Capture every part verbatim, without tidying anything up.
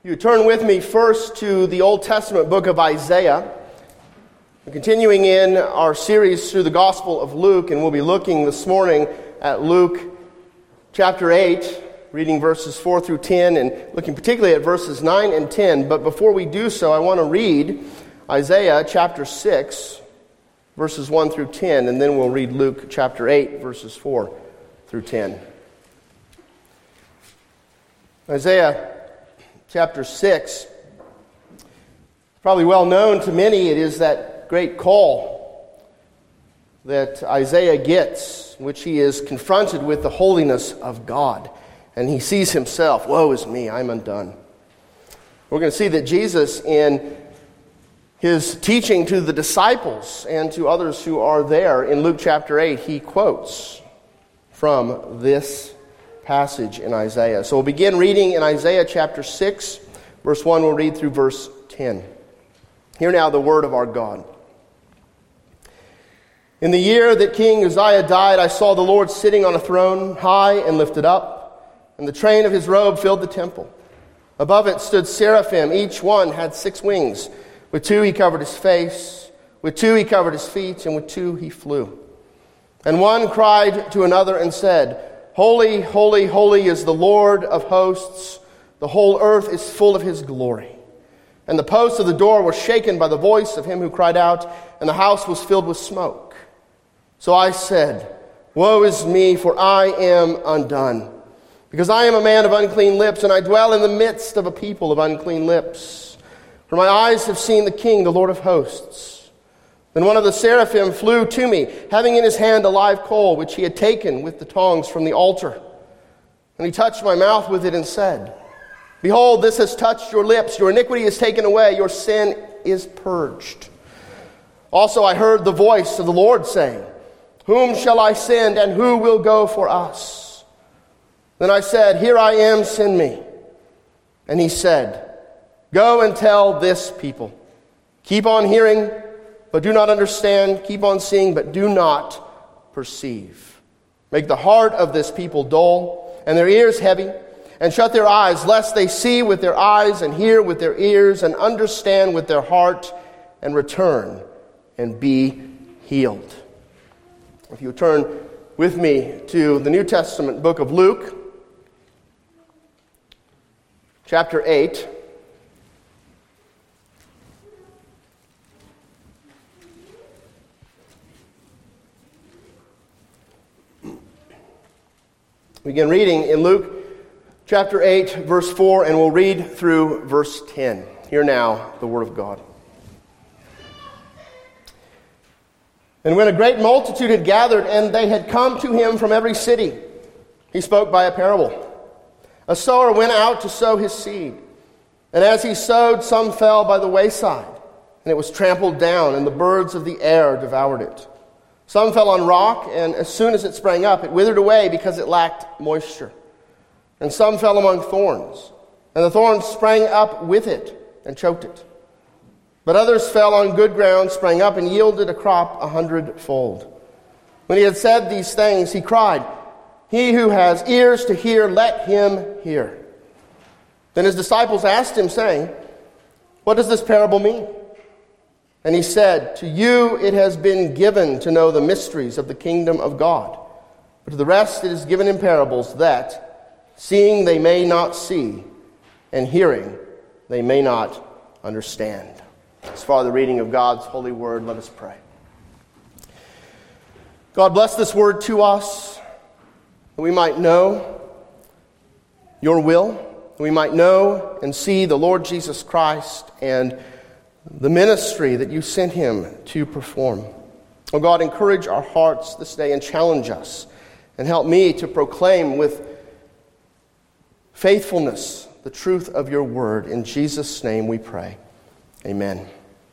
You turn with me first to the Old Testament book of Isaiah. We're continuing in our series through the Gospel of Luke, and we'll be looking this morning at Luke chapter eight, reading verses four through ten, and looking particularly at verses nine and ten. But before we do so, I want to read Isaiah chapter six, verses one through ten, and then we'll read Luke chapter eight, verses four through ten. Isaiah chapter six, probably well known to many. It is that great call that Isaiah gets, in which he is confronted with the holiness of God. And he sees himself, woe is me, I'm undone. We're going to see that Jesus, in his teaching to the disciples and to others who are there in Luke chapter eight, he quotes from this passage in Isaiah. So we'll begin reading in Isaiah chapter six, verse one. We'll read through verse ten. Hear now the word of our God. In the year that King Uzziah died, I saw the Lord sitting on a throne, high and lifted up, and the train of his robe filled the temple. Above it stood seraphim. Each one had six wings. With two he covered his face, with two he covered his feet, and with two he flew. And one cried to another and said, Holy, holy, holy is the Lord of hosts. The whole earth is full of his glory. And the posts of the door were shaken by the voice of him who cried out, and the house was filled with smoke. So I said, Woe is me, for I am undone, because I am a man of unclean lips, and I dwell in the midst of a people of unclean lips. For my eyes have seen the King, the Lord of hosts. Then one of the seraphim flew to me, having in his hand a live coal, which he had taken with the tongs from the altar. And he touched my mouth with it and said, Behold, this has touched your lips. Your iniquity is taken away. Your sin is purged. Also I heard the voice of the Lord saying, Whom shall I send, and who will go for us? Then I said, Here I am, send me. And he said, Go and tell this people, Keep on hearing, but do not understand. Keep on seeing, but do not perceive. Make the heart of this people dull, and their ears heavy, and shut their eyes, lest they see with their eyes, and hear with their ears, and understand with their heart, and return, and be healed. If you turn with me to the New Testament book of Luke, chapter eight. We begin reading in Luke chapter eight, verse four, and we'll read through verse ten. Hear now the word of God. And when a great multitude had gathered, and they had come to him from every city, he spoke by a parable. A sower went out to sow his seed. And as he sowed, some fell by the wayside, and it was trampled down, and the birds of the air devoured it. Some fell on rock, and as soon as it sprang up, it withered away because it lacked moisture. And some fell among thorns, and the thorns sprang up with it and choked it. But others fell on good ground, sprang up, and yielded a crop a hundredfold. When he had said these things, he cried, He who has ears to hear, let him hear. Then his disciples asked him, saying, What does this parable mean? And he said, To you it has been given to know the mysteries of the kingdom of God. But to the rest it is given in parables, that, seeing they may not see, and hearing they may not understand. As far as the reading of God's holy word, let us pray. God, bless this word to us, that we might know your will, that we might know and see the Lord Jesus Christ and the ministry that you sent him to perform. Oh God, encourage our hearts this day and challenge us, and help me to proclaim with faithfulness the truth of your word. In Jesus' name we pray. Amen.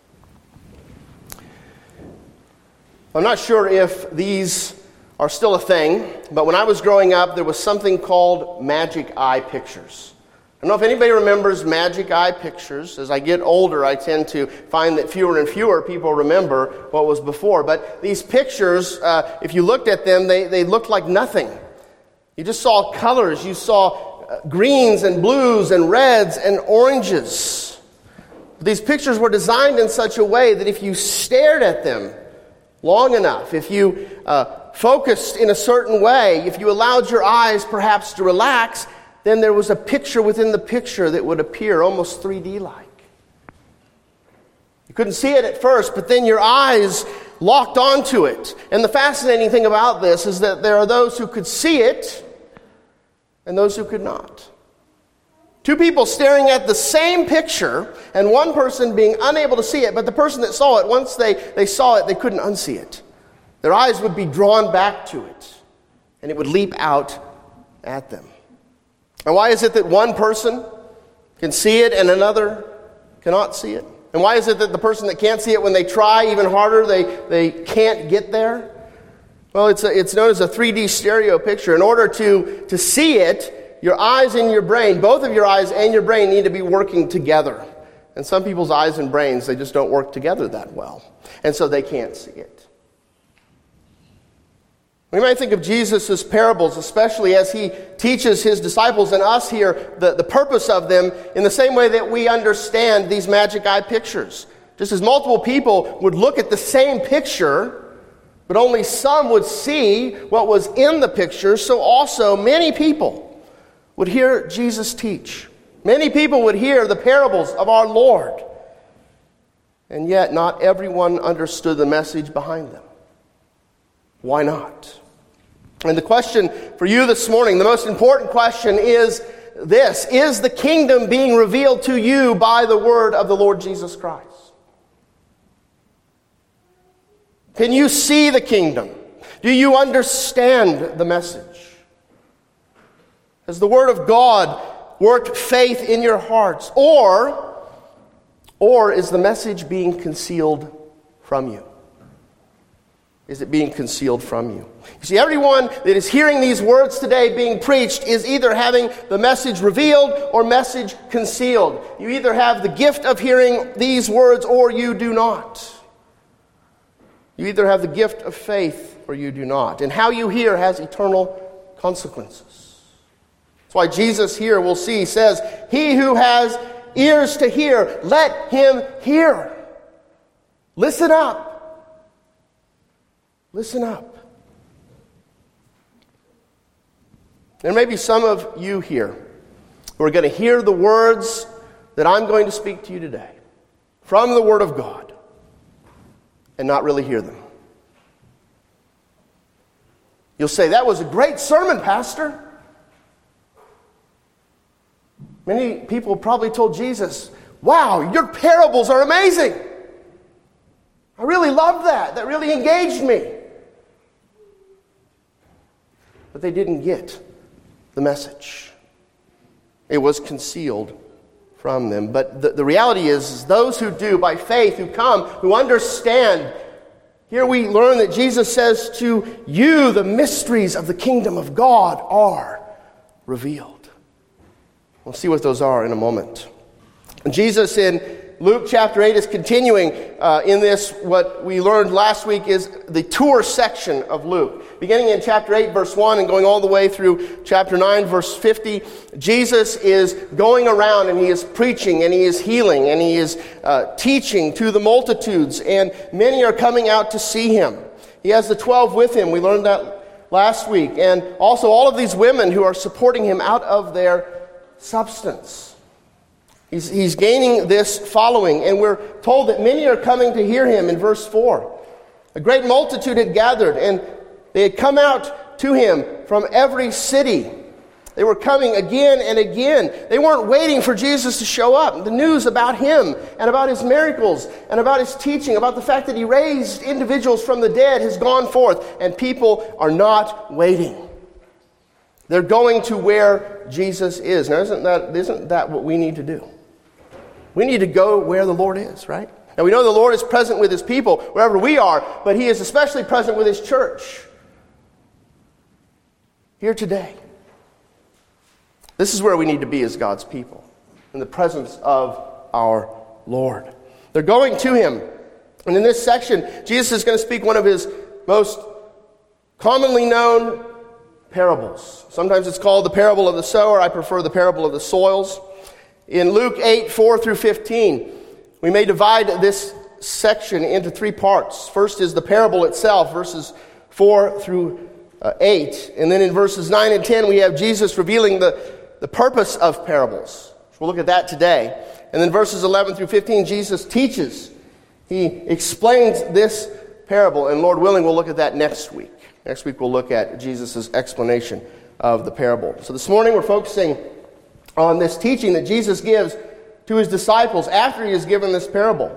I'm not sure if these are still a thing, but when I was growing up, there was something called magic eye pictures. I don't know if anybody remembers magic eye pictures. As I get older, I tend to find that fewer and fewer people remember what was before. But these pictures, uh, if you looked at them, they, they looked like nothing. You just saw colors. You saw uh, greens and blues and reds and oranges. These pictures were designed in such a way that if you stared at them long enough, if you uh, focused in a certain way, if you allowed your eyes perhaps to relax, then there was a picture within the picture that would appear almost three D-like. You couldn't see it at first, but then your eyes locked onto it. And the fascinating thing about this is that there are those who could see it and those who could not. Two people staring at the same picture and one person being unable to see it, but the person that saw it, once they, they saw it, they couldn't unsee it. Their eyes would be drawn back to it, and it would leap out at them. And why is it that one person can see it and another cannot see it? And why is it that the person that can't see it, when they try even harder, they, they can't get there? Well, it's, a, it's known as a three D stereo picture. In order to, to see it, your eyes and your brain, both of your eyes and your brain need to be working together. And some people's eyes and brains, they just don't work together that well. And so they can't see it. We might think of Jesus' parables, especially as he teaches his disciples and us here the, the purpose of them in the same way that we understand these magic eye pictures. Just as multiple people would look at the same picture, but only some would see what was in the picture, so also many people would hear Jesus teach. Many people would hear the parables of our Lord, and yet not everyone understood the message behind them. Why not? And the question for you this morning, the most important question is this: is the kingdom being revealed to you by the word of the Lord Jesus Christ? Can you see the kingdom? Do you understand the message? Has the word of God worked faith in your hearts? Or, or is the message being concealed from you? Is it being concealed from you? You see, everyone that is hearing these words today being preached is either having the message revealed or message concealed. You either have the gift of hearing these words or you do not. You either have the gift of faith or you do not. And how you hear has eternal consequences. That's why Jesus here, we'll see, says, "He who has ears to hear, let him hear." Listen up. Listen up. There may be some of you here who are going to hear the words that I'm going to speak to you today from the Word of God and not really hear them. You'll say, "That was a great sermon, Pastor." Many people probably told Jesus, "Wow, your parables are amazing. I really loved that. That really engaged me." But they didn't get the message. It was concealed from them. But the, the reality is, is those who do by faith, who come, who understand. Here we learn that Jesus says to you, the mysteries of the kingdom of God are revealed. We'll see what those are in a moment. And Jesus in Luke chapter eight is continuing uh, in this, what we learned last week is the tour section of Luke. Beginning in chapter eight, verse one, and going all the way through chapter nine, verse fifty, Jesus is going around and he is preaching and he is healing and he is uh, teaching to the multitudes, and many are coming out to see him. He has the twelve with him. We learned that last week. And also all of these women who are supporting him out of their substance. He's, he's gaining this following, and we're told that many are coming to hear him in verse four. A great multitude had gathered, and they had come out to him from every city. They were coming again and again. They weren't waiting for Jesus to show up. The news about him and about his miracles and about his teaching, about the fact that he raised individuals from the dead has gone forth, and people are not waiting. They're going to where Jesus is. Now, isn't that, isn't that what we need to do? We need to go where the Lord is, right? Now, we know the Lord is present with his people wherever we are, but he is especially present with his church here today. This is where we need to be as God's people, in the presence of our Lord. They're going to him. And in this section, Jesus is going to speak one of his most commonly known parables. Sometimes it's called the parable of the sower. I prefer the parable of the soils. In Luke eight, four through fifteen, we may divide this section into three parts. First is the parable itself, verses four through eight. And then in verses nine and ten, we have Jesus revealing the, the purpose of parables. We'll look at that today. And then verses eleven through fifteen, Jesus teaches. He explains this parable, and Lord willing, we'll look at that next week. Next week we'll look at Jesus' explanation of the parable. So this morning we're focusing on this teaching that Jesus gives to his disciples after he has given this parable.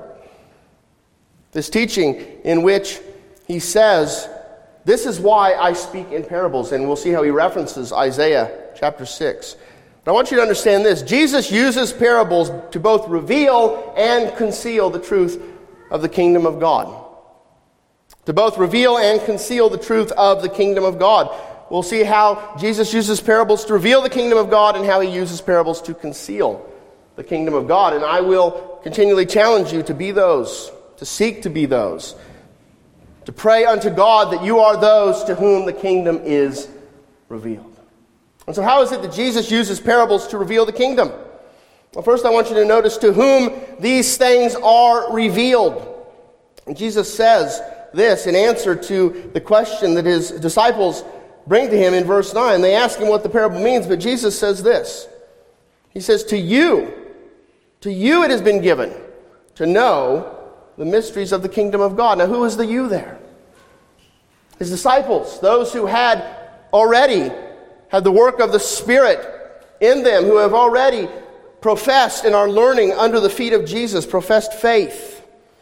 This teaching in which he says, this is why I speak in parables. And we'll see how he references Isaiah chapter six. But I want you to understand this. Jesus uses parables to both reveal and conceal the truth of the kingdom of God. To both reveal and conceal the truth of the kingdom of God. We'll see how Jesus uses parables to reveal the kingdom of God and how he uses parables to conceal the kingdom of God. And I will continually challenge you to be those, to seek to be those, to pray unto God that you are those to whom the kingdom is revealed. And so how is it that Jesus uses parables to reveal the kingdom? Well, first I want you to notice to whom these things are revealed. And Jesus says this in answer to the question that his disciples bring to him in verse nine. They ask him what the parable means, but Jesus says this. He says, to you, to you it has been given to know the mysteries of the kingdom of God. Now, who is the you there? His disciples, those who had already had the work of the Spirit in them, who have already professed and are learning under the feet of Jesus, professed faith.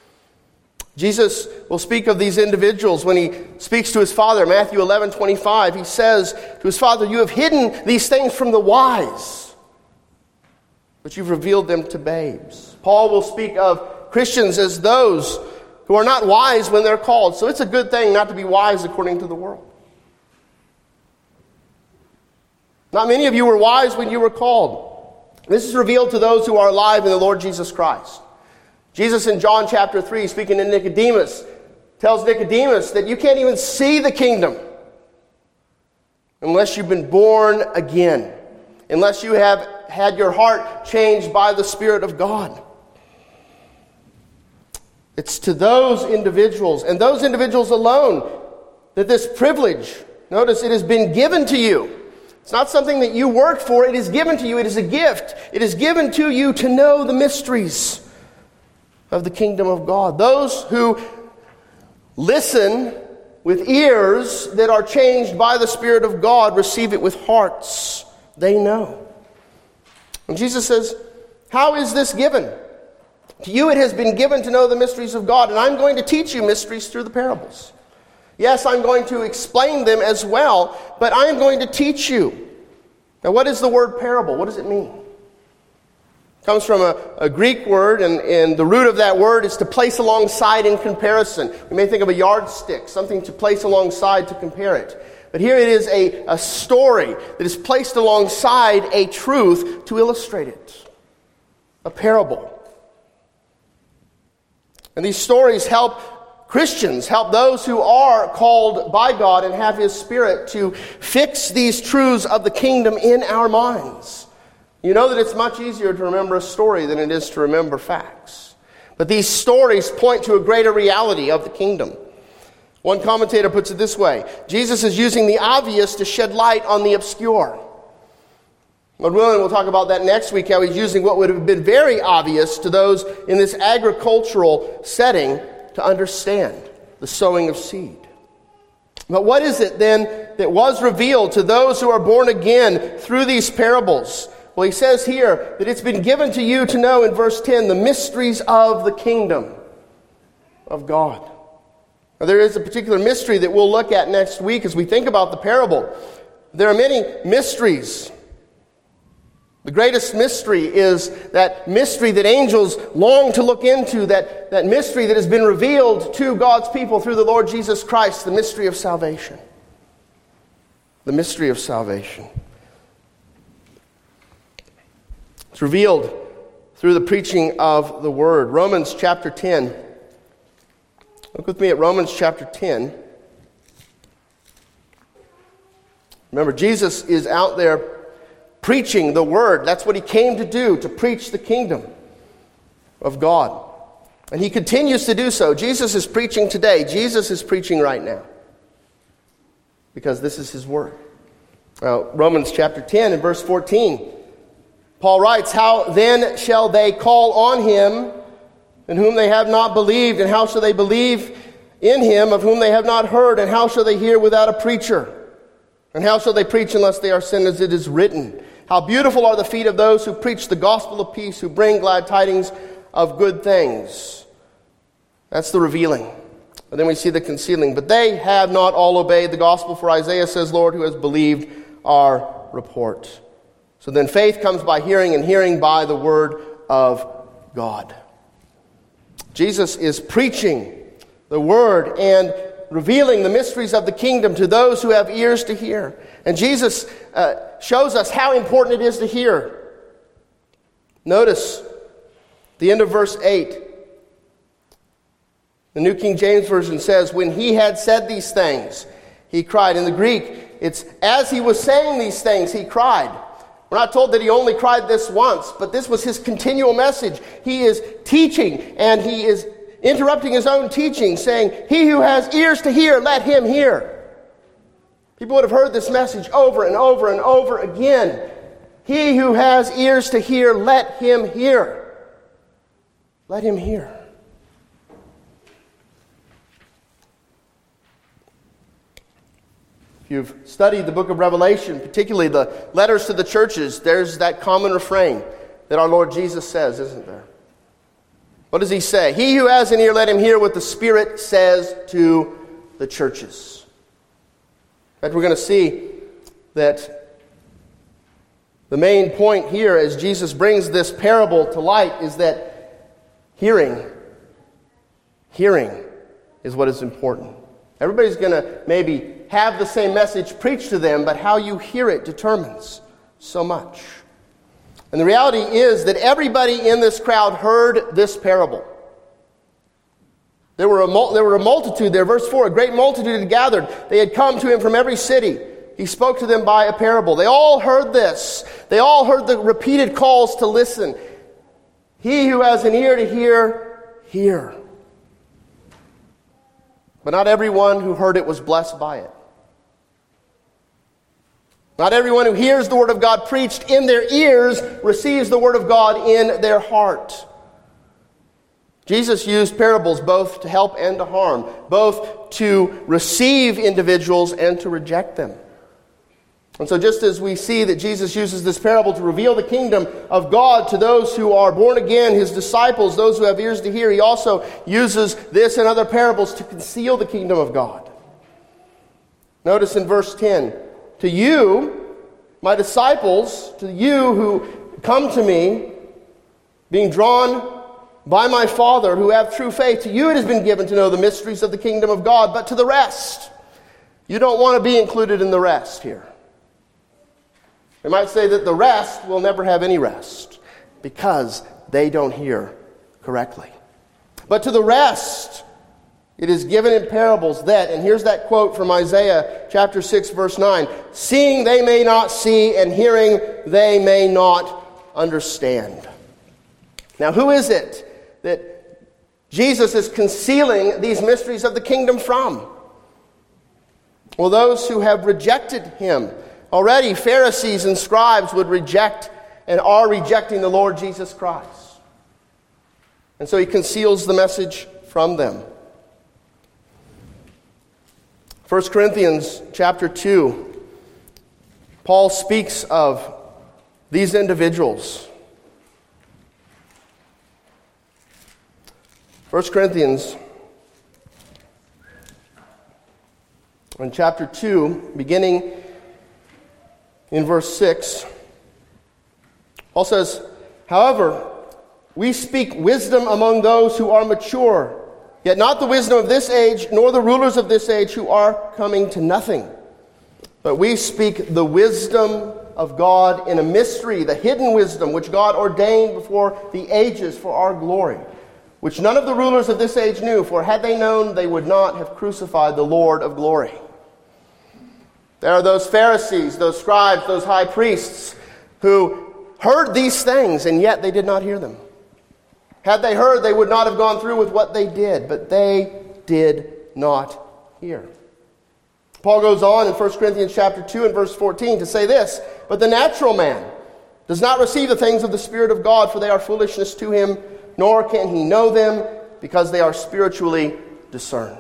Jesus will speak of these individuals when he speaks to his Father. Matthew eleven twenty-five, he says to his Father, you have hidden these things from the wise, but you've revealed them to babes. Paul will speak of Christians as those who are not wise when they're called. So it's a good thing not to be wise according to the world. Not many of you were wise when you were called. This is revealed to those who are alive in the Lord Jesus Christ. Jesus in John chapter three, speaking to Nicodemus, tells Nicodemus that you can't even see the kingdom unless you've been born again, unless you have had your heart changed by the Spirit of God. It's to those individuals, and those individuals alone, that this privilege, notice it has been given to you. It's not something that you work for, it is given to you, it is a gift. It is given to you to know the mysteries of the kingdom of God. Those who listen with ears that are changed by the Spirit of God receive it with hearts they know. And Jesus says, how is this given? To you it has been given to know the mysteries of God, and I'm going to teach you mysteries through the parables. Yes, I'm going to explain them as well, but I'm going to teach you. Now, what is the word parable? What does it mean? It comes from a, a Greek word, and, and the root of that word is to place alongside in comparison. We may think of a yardstick, something to place alongside to compare it. But here it is a, a story that is placed alongside a truth to illustrate it. A parable. And these stories help Christians, help those who are called by God and have His Spirit to fix these truths of the kingdom in our minds. You know that it's much easier to remember a story than it is to remember facts. But these stories point to a greater reality of the kingdom. One commentator puts it this way: Jesus is using the obvious to shed light on the obscure. Lord willing, we'll talk about that next week, how he's using what would have been very obvious to those in this agricultural setting to understand the sowing of seed. But what is it then that was revealed to those who are born again through these parables? Well, he says here that it's been given to you to know in verse ten the mysteries of the kingdom of God. Now, there is a particular mystery that we'll look at next week as we think about the parable. There are many mysteries. The greatest mystery is that mystery that angels long to look into, that, that mystery that has been revealed to God's people through the Lord Jesus Christ, the mystery of salvation. The mystery of salvation. It's revealed through the preaching of the Word. Romans chapter ten. Look with me at Romans chapter ten. Remember, Jesus is out there preaching the word. That's what he came to do, to preach the kingdom of God. And he continues to do so. Jesus is preaching today. Jesus is preaching right now, because this is his word. Now, Romans chapter ten and verse fourteen, Paul writes, "How then shall they call on him in whom they have not believed? And how shall they believe in him of whom they have not heard? And how shall they hear without a preacher? And how shall they preach unless they are sent? As it is written, how beautiful are the feet of those who preach the gospel of peace, who bring glad tidings of good things." That's the revealing. And then we see the concealing. "But they have not all obeyed the gospel, for Isaiah says, Lord, who has believed our report?" So then faith comes by hearing, and hearing by the word of God. Jesus is preaching the word and revealing the mysteries of the kingdom to those who have ears to hear. And Jesus uh, shows us how important it is to hear. Notice the end of verse eight. The New King James Version says, "When he had said these things, he cried." In the Greek, it's as he was saying these things, he cried. We're not told that he only cried this once, but this was his continual message. He is teaching, and he is interrupting his own teaching, saying, "He who has ears to hear, let him hear." People would have heard this message over and over and over again. He who has ears to hear, let him hear. Let him hear. If you've studied the book of Revelation, particularly the letters to the churches, there's that common refrain that our Lord Jesus says, isn't there? What does he say? "He who has an ear, let him hear what the Spirit says to the churches." In fact, we're going to see that the main point here as Jesus brings this parable to light is that hearing, hearing is what is important. Everybody's going to maybe have the same message preached to them, but how you hear it determines so much. And the reality is that everybody in this crowd heard this parable. There were a, mul- there were a multitude there. Verse four, "A great multitude had gathered. They had come to him from every city. He spoke to them by a parable." They all heard this. They all heard the repeated calls to listen. "He who has an ear to hear, hear." But not everyone who heard it was blessed by it. Not everyone who hears the word of God preached in their ears receives the word of God in their heart. Jesus used parables both to help and to harm, both to receive individuals and to reject them. And so just as we see that Jesus uses this parable to reveal the kingdom of God to those who are born again, his disciples, those who have ears to hear, he also uses this and other parables to conceal the kingdom of God. Notice in verse ten, "To you, my disciples, to you who come to me, being drawn by my Father, who have true faith, to you it has been given to know the mysteries of the kingdom of God, but to the rest." You don't want to be included in the rest here. They might say that the rest will never have any rest because they don't hear correctly. But to the rest, it is given in parables that, and here's that quote from Isaiah chapter six, verse nine, "Seeing they may not see, and hearing they may not understand." Now, who is it that Jesus is concealing these mysteries of the kingdom from? Well, those who have rejected him. Already, Pharisees and scribes would reject and are rejecting the Lord Jesus Christ. And so he conceals the message from them. First Corinthians chapter two, Paul speaks of these individuals. First Corinthians in chapter two, beginning in verse six, Paul says, "However, we speak wisdom among those who are mature, yet not the wisdom of this age, nor the rulers of this age who are coming to nothing. But we speak the wisdom of God in a mystery, the hidden wisdom which God ordained before the ages for our glory, which none of the rulers of this age knew, for had they known, they would not have crucified the Lord of glory." There are those Pharisees, those scribes, those high priests who heard these things, and yet they did not hear them. Had they heard, they would not have gone through with what they did, but they did not hear. Paul goes on in First Corinthians chapter two and verse fourteen to say this, "But the natural man does not receive the things of the Spirit of God, for they are foolishness to him, nor can he know them, because they are spiritually discerned."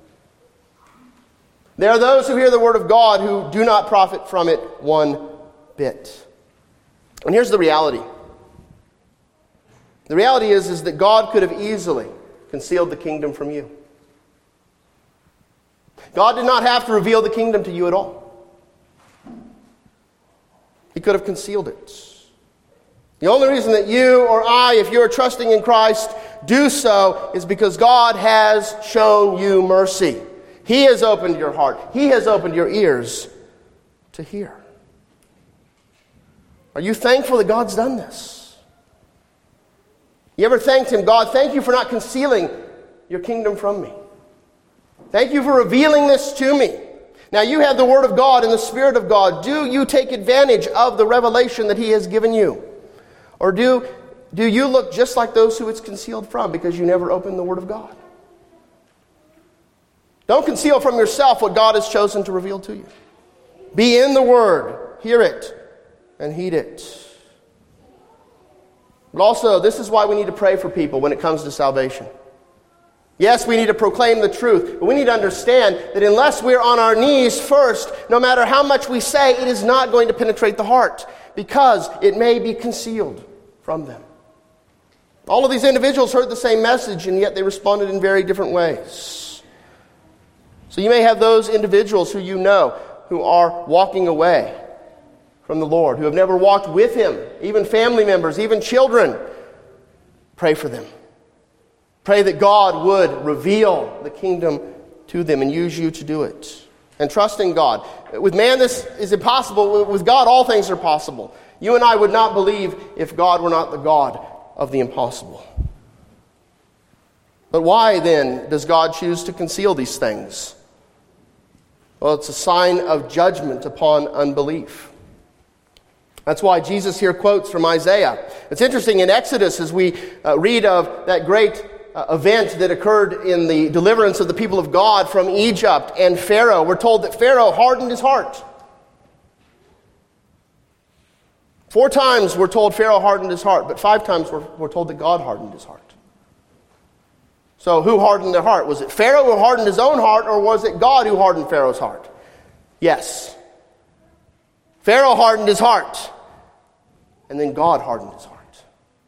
There are those who hear the word of God who do not profit from it one bit. And here's the reality. The reality is, is that God could have easily concealed the kingdom from you. God did not have to reveal the kingdom to you at all. He could have concealed it. The only reason that you or I, if you're trusting in Christ, do so is because God has shown you mercy. He has opened your heart. He has opened your ears to hear. Are you thankful that God's done this? You ever thanked Him? God, thank you for not concealing your kingdom from me. Thank you for revealing this to me. Now you have the Word of God and the Spirit of God. Do you take advantage of the revelation that He has given you? Or do, do you look just like those who it's concealed from because you never opened the Word of God? Don't conceal from yourself what God has chosen to reveal to you. Be in the Word, hear it, and heed it. But also, this is why we need to pray for people when it comes to salvation. Yes, we need to proclaim the truth, but we need to understand that unless we're on our knees first, no matter how much we say, it is not going to penetrate the heart because it may be concealed from them. All of these individuals heard the same message, and yet they responded in very different ways. So you may have those individuals who you know who are walking away from the Lord, who have never walked with Him, even family members, even children. Pray for them. Pray that God would reveal the kingdom to them and use you to do it. And trust in God. With man, this is impossible. With God, all things are possible. You and I would not believe if God were not the God of the impossible. But why, then, does God choose to conceal these things? Well, it's a sign of judgment upon unbelief. That's why Jesus here quotes from Isaiah. It's interesting, in Exodus, as we uh, read of that great uh, event that occurred in the deliverance of the people of God from Egypt and Pharaoh, we're told that Pharaoh hardened his heart. Four times we're told Pharaoh hardened his heart, but five times we're, we're told that God hardened his heart. So who hardened their heart? Was it Pharaoh who hardened his own heart, or was it God who hardened Pharaoh's heart? Yes. Pharaoh hardened his heart. And then God hardened his heart.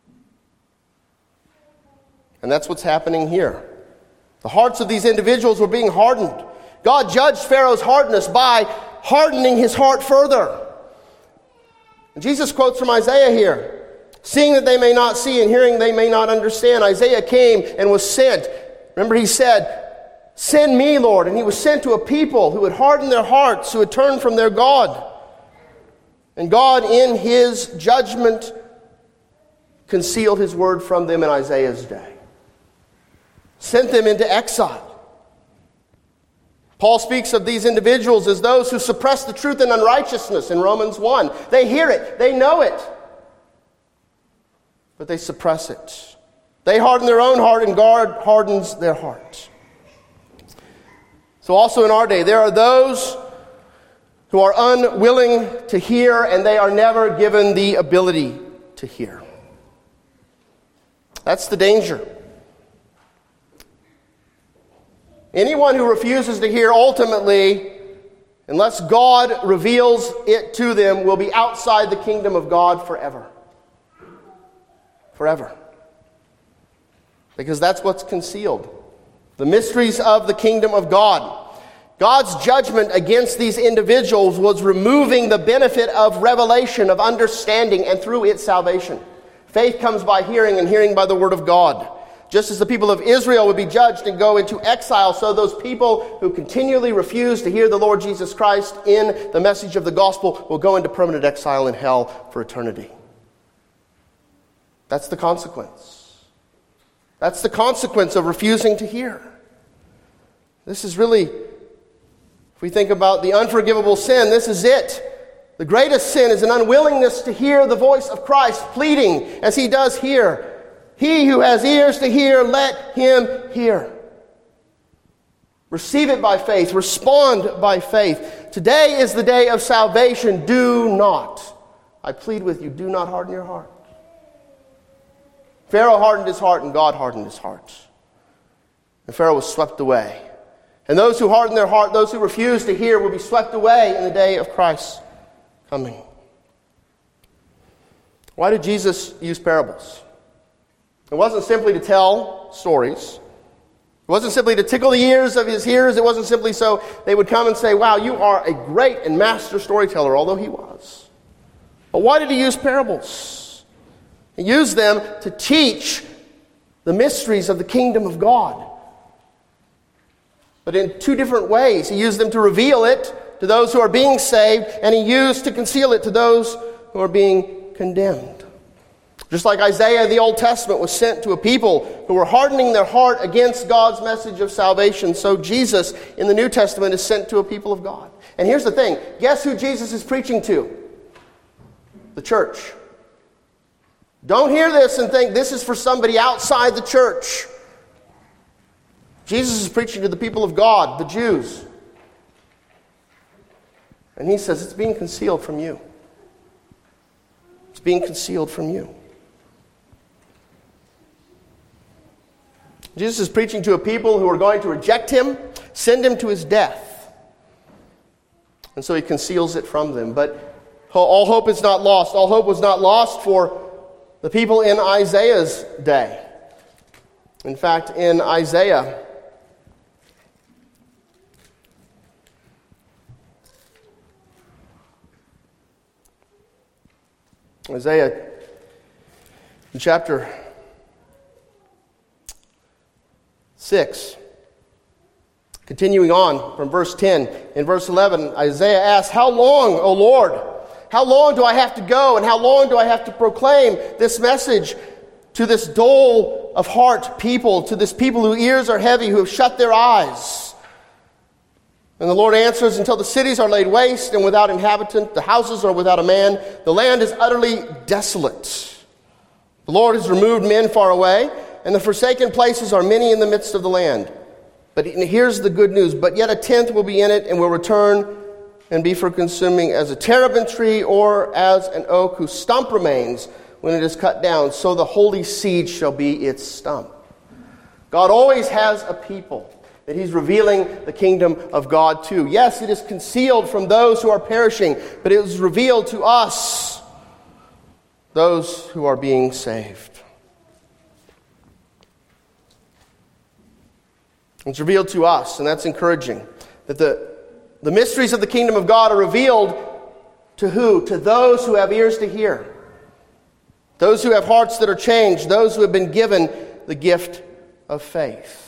And that's what's happening here. The hearts of these individuals were being hardened. God judged Pharaoh's hardness by hardening his heart further. And Jesus quotes from Isaiah here. Seeing that they may not see and hearing they may not understand. Isaiah came and was sent. Remember, he said, "Send me, Lord." And he was sent to a people who had hardened their hearts, who had turned from their God. And God, in His judgment, concealed His word from them in Isaiah's day. Sent them into exile. Paul speaks of these individuals as those who suppress the truth in unrighteousness in Romans one. They hear it. They know it. But they suppress it. They harden their own heart, and God hardens their heart. So also in our day, there are those who are unwilling to hear, and they are never given the ability to hear. That's the danger. Anyone who refuses to hear, ultimately, unless God reveals it to them, will be outside the kingdom of God forever. Forever. Because that's what's concealed. The mysteries of the kingdom of God. God's judgment against these individuals was removing the benefit of revelation, of understanding, and through it, salvation. Faith comes by hearing, and hearing by the word of God. Just as the people of Israel would be judged and go into exile, so those people who continually refuse to hear the Lord Jesus Christ in the message of the gospel will go into permanent exile in hell for eternity. That's the consequence. That's the consequence of refusing to hear. This is really If we think about the unforgivable sin, this is it. The greatest sin is an unwillingness to hear the voice of Christ pleading as he does here. He who has ears to hear, let him hear. Receive it by faith. Respond by faith. Today is the day of salvation. Do not, I plead with you, do not harden your heart. Pharaoh hardened his heart and God hardened his heart. And Pharaoh was swept away. And those who harden their heart, those who refuse to hear, will be swept away in the day of Christ's coming. Why did Jesus use parables? It wasn't simply to tell stories. It wasn't simply to tickle the ears of his hearers. It wasn't simply so they would come and say, wow, you are a great and master storyteller, although he was. But why did he use parables? He used them to teach the mysteries of the kingdom of God. But in two different ways. He used them to reveal it to those who are being saved, and he used to conceal it to those who are being condemned. Just like Isaiah in the Old Testament was sent to a people who were hardening their heart against God's message of salvation, so Jesus in the New Testament is sent to a people of God. And here's the thing. Guess who Jesus is preaching to? The church. Don't hear this and think this is for somebody outside the church. Jesus is preaching to the people of God, the Jews. And he says it's being concealed from you. It's being concealed from you. Jesus is preaching to a people who are going to reject him, send him to his death. And so he conceals it from them. But all hope is not lost. All hope was not lost for the people in Isaiah's day. In fact, in Isaiah, Isaiah in chapter six, continuing on from verse ten, in verse eleven, Isaiah asks, how long, O Lord? How long do I have to go, and how long do I have to proclaim this message to this dull of heart people, to this people whose ears are heavy, who have shut their eyes? And the Lord answers, until the cities are laid waste and without inhabitant, the houses are without a man, the land is utterly desolate. The Lord has removed men far away, and the forsaken places are many in the midst of the land. But here's the good news. But yet a tenth will be in it and will return and be for consuming as a terebinth tree or as an oak whose stump remains when it is cut down. So the holy seed shall be its stump. God always has a people that he's revealing the kingdom of God to. Yes, it is concealed from those who are perishing, but it is revealed to us, those who are being saved. It's revealed to us, and that's encouraging. That the, the mysteries of the kingdom of God are revealed to who? To those who have ears to hear. Those who have hearts that are changed. Those who have been given the gift of faith.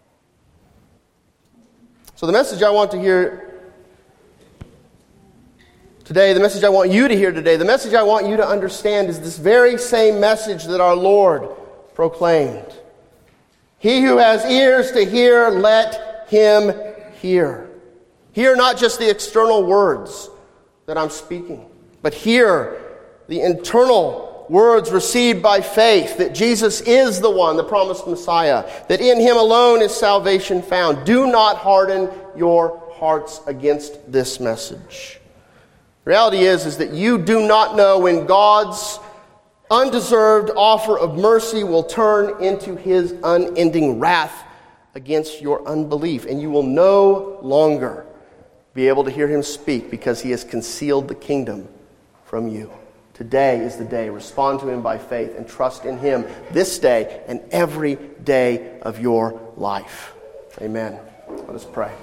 So the message I want to hear today, the message I want you to hear today, the message I want you to understand is this very same message that our Lord proclaimed. He who has ears to hear, let him hear. Hear not just the external words that I'm speaking, but hear the internal words received by faith that Jesus is the one, the promised Messiah, that in him alone is salvation found. Do not harden your hearts against this message. The reality is, is that you do not know when God's undeserved offer of mercy will turn into his unending wrath against your unbelief. And you will no longer be able to hear him speak because he has concealed the kingdom from you. Today is the day. Respond to him by faith and trust in him this day and every day of your life. Amen. Let us pray.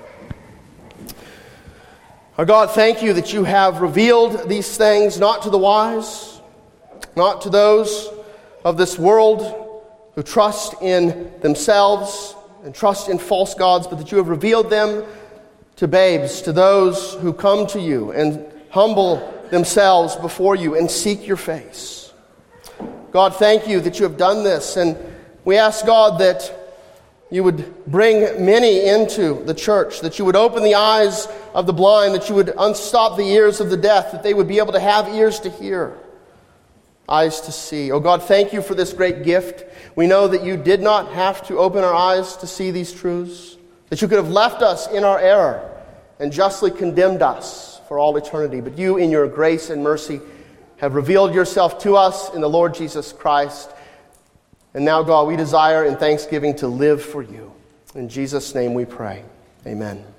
Our God, thank you that you have revealed these things not to the wise, not to those of this world who trust in themselves and trust in false gods, but that you have revealed them to babes, to those who come to you and humble themselves before you and seek your face. God, thank you that you have done this, and we ask, God, that you would bring many into the church, that you would open the eyes of the blind, that you would unstop the ears of the deaf, that they would be able to have ears to hear, eyes to see. Oh God, thank you for this great gift. We know that you did not have to open our eyes to see these truths, that you could have left us in our error and justly condemned us for all eternity. But you, in your grace and mercy, have revealed yourself to us in the Lord Jesus Christ. And now, God, we desire in thanksgiving to live for you. In Jesus' name we pray. Amen.